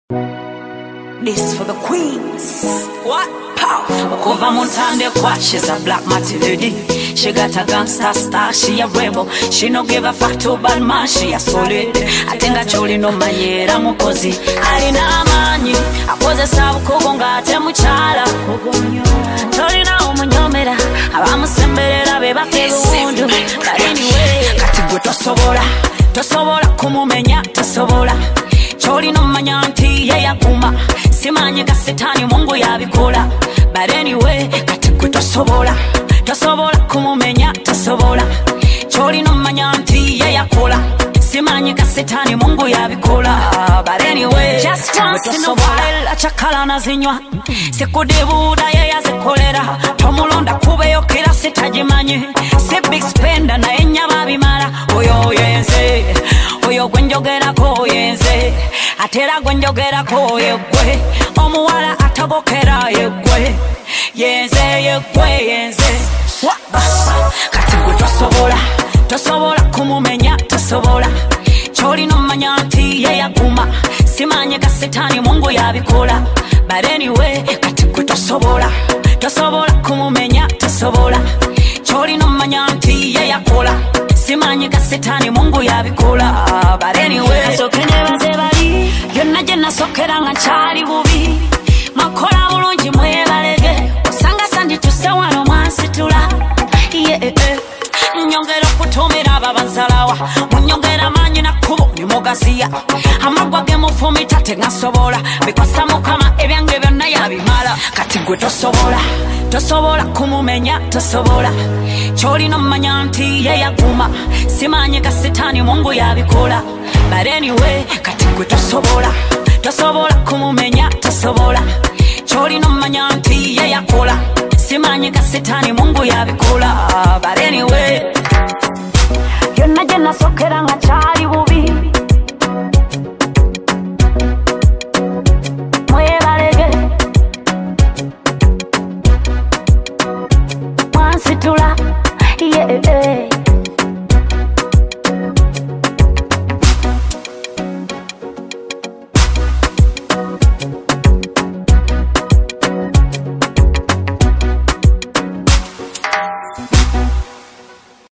This for the queens. What? Powerful. Kuva Montande kwa, she's a black lady. She got a gangster star, she a rebel. She no give a fuck to bad man, she a solid. I think I told you no manyera mukozi. Alina amanyi, akoze sabu kugonga ate muchala. Tolina umunyomera, abamusemberera beba fegundu. But anyway, kati gwe tosobola kumumenya, tosobola. Choli no manya nti ye yakuma. Simanyi ga setani Mungu yabikola. But anyway, kati gwe tosobola kumumenya, tosobola. Choli no manya nti ye yakola. Simanyi ga setani Mungu yabikola. But anyway, just once in a while achakala na zinywa. Sekudebuda ye yazikolera. Tomulonda kubeyo kila sitajimanyi. Se big spender na enya babimala. Oyo yenze, oyo gwenjogera ko yenze. Atera gwenjogera ko yegwe. Omuwala atagokera yegwe. Yenze. Kati gwe tosobola kumumenya, tosobola. Choli no manya nti ye yakuma. Simanyi ga setani Mungu yabikola. But anyway, kati gwe tosobola kumumenya, tosobola. Choli no manya nti ye yakola. Simanyi ga setani Mungu yabikola. But anyway, so kenye baze bali yonna je nasokera nga chali bubi. Makola bulungi mwebalege. Osanga sandi tusewano mwansitula. Nyongera kutumira ababansalawa. Munyongera manyi na kubo ni mogasiya. Amagwa ge mufumita tengasobola. Bikwasa mukama ebyange byonna yabimala. Kati gwe tosobola kumumenya, tosobola. Choli no manya nti ye yakuma. Simanyi ga setani Mungu yabikola. But anyway, kati gwe tosobola kumumenya, tosobola. Choli no manya nti ye yakola. Simanyi ga setani Mungu yabikola. But anyway,